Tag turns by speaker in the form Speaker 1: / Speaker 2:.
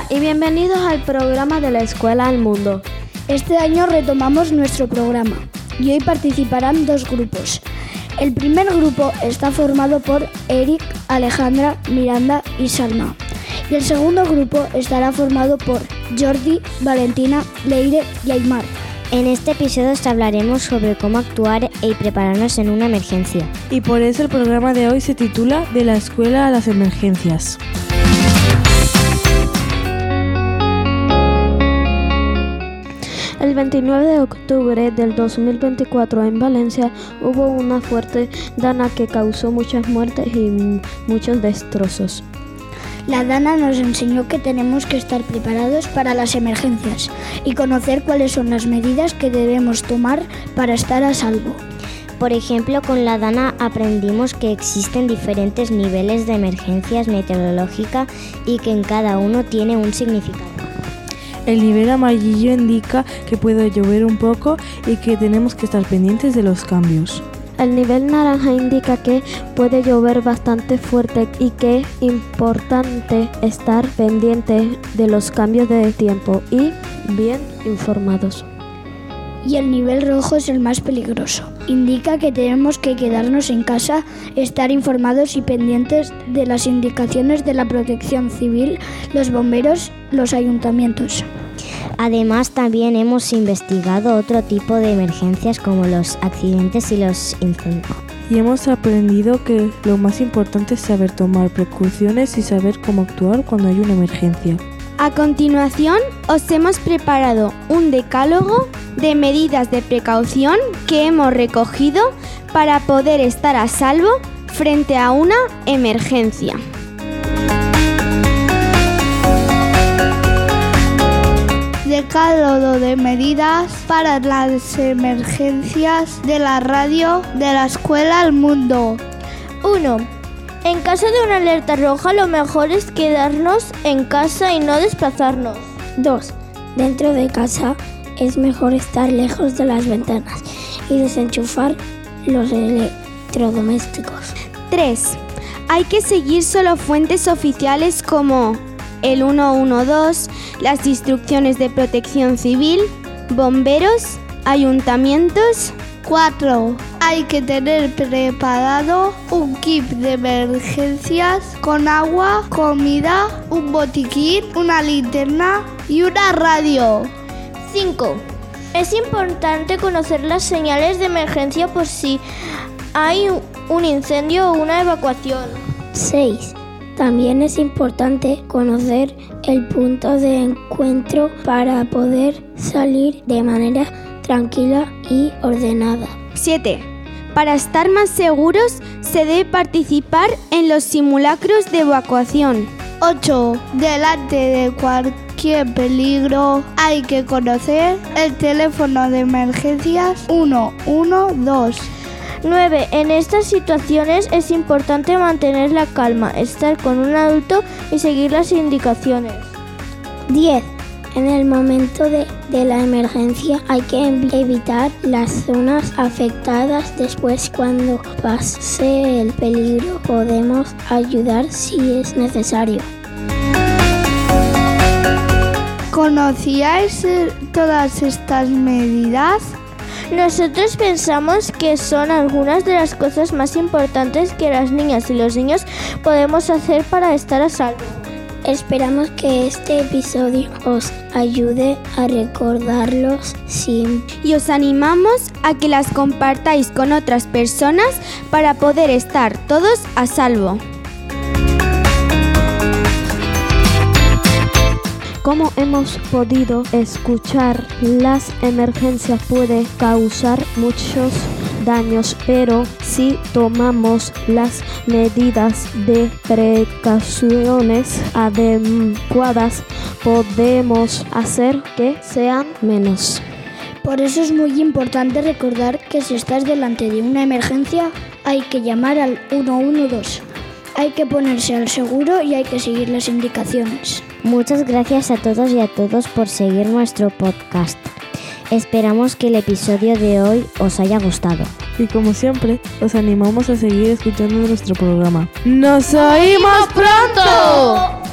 Speaker 1: Hola y bienvenidos al programa de la Escuela al Mundo.
Speaker 2: Este año retomamos nuestro programa y hoy participarán 2 grupos. El primer grupo está formado por Eric, Alejandra, Miranda y Salma. Y el segundo grupo estará formado por Jordi, Valentina, Leire y Aymar.
Speaker 3: En este episodio os hablaremos sobre cómo actuar y prepararnos en una emergencia.
Speaker 4: Y por eso el programa de hoy se titula De la escuela a las emergencias.
Speaker 1: El 29 de octubre del 2024 en Valencia hubo una fuerte dana que causó muchas muertes y muchos destrozos.
Speaker 2: La dana nos enseñó que tenemos que estar preparados para las emergencias y conocer cuáles son las medidas que debemos tomar para estar a salvo.
Speaker 3: Por ejemplo, con la dana aprendimos que existen diferentes niveles de emergencias meteorológicas y que en cada uno tiene un significado.
Speaker 4: El nivel amarillo indica que puede llover un poco y que tenemos que estar pendientes de los cambios.
Speaker 1: El nivel naranja indica que puede llover bastante fuerte y que es importante estar pendiente de los cambios de tiempo y bien informados.
Speaker 2: Y el nivel rojo es el más peligroso. Indica que tenemos que quedarnos en casa, estar informados y pendientes de las indicaciones de la Protección Civil, los bomberos, los ayuntamientos.
Speaker 3: Además, también hemos investigado otro tipo de emergencias como los accidentes y los incendios.
Speaker 4: Y hemos aprendido que lo más importante es saber tomar precauciones y saber cómo actuar cuando hay una emergencia.
Speaker 5: A continuación, os hemos preparado un decálogo de medidas de precaución que hemos recogido para poder estar a salvo frente a una emergencia.
Speaker 6: Decálogo de medidas para las emergencias de la radio de la Escuela al Mundo.
Speaker 7: 1. En caso de una alerta roja, lo mejor es quedarnos en casa y no desplazarnos.
Speaker 8: 2. Dentro de casa es mejor estar lejos de las ventanas y desenchufar los electrodomésticos.
Speaker 5: 3. Hay que seguir solo fuentes oficiales como el 112, las instrucciones de protección civil, bomberos, ayuntamientos.
Speaker 6: 4. Hay que tener preparado un kit de emergencias con agua, comida, un botiquín, una linterna y una radio.
Speaker 7: 5. Es importante conocer las señales de emergencia por si hay un incendio o una evacuación.
Speaker 8: 6. También es importante conocer el punto de encuentro para poder salir de manera tranquila y ordenada.
Speaker 5: 7. Para estar más seguros, se debe participar en los simulacros de evacuación.
Speaker 6: 8. Delante de cualquier peligro hay que conocer el teléfono de emergencias 112.
Speaker 7: 9. En estas situaciones es importante mantener la calma, estar con un adulto y seguir las indicaciones.
Speaker 8: 10. En el momento de la emergencia hay que evitar las zonas afectadas. Después, cuando pase el peligro, podemos ayudar si es necesario.
Speaker 6: ¿Conocíais todas estas medidas?
Speaker 7: Nosotros pensamos que son algunas de las cosas más importantes que las niñas y los niños podemos hacer para estar a salvo.
Speaker 8: Esperamos que este episodio os ayude a recordarlos
Speaker 5: y os animamos a que las compartáis con otras personas para poder estar todos a salvo.
Speaker 1: Como hemos podido escuchar, las emergencias pueden causar muchos daños, pero si tomamos las medidas de precauciones adecuadas, podemos hacer que sean menos.
Speaker 2: Por eso es muy importante recordar que si estás delante de una emergencia, hay que llamar al 112. Hay que ponerse al seguro y hay que seguir las indicaciones.
Speaker 3: Muchas gracias a todos y a todos por seguir nuestro podcast. Esperamos que el episodio de hoy os haya gustado.
Speaker 4: Y como siempre, os animamos a seguir escuchando nuestro programa. ¡Nos oímos pronto!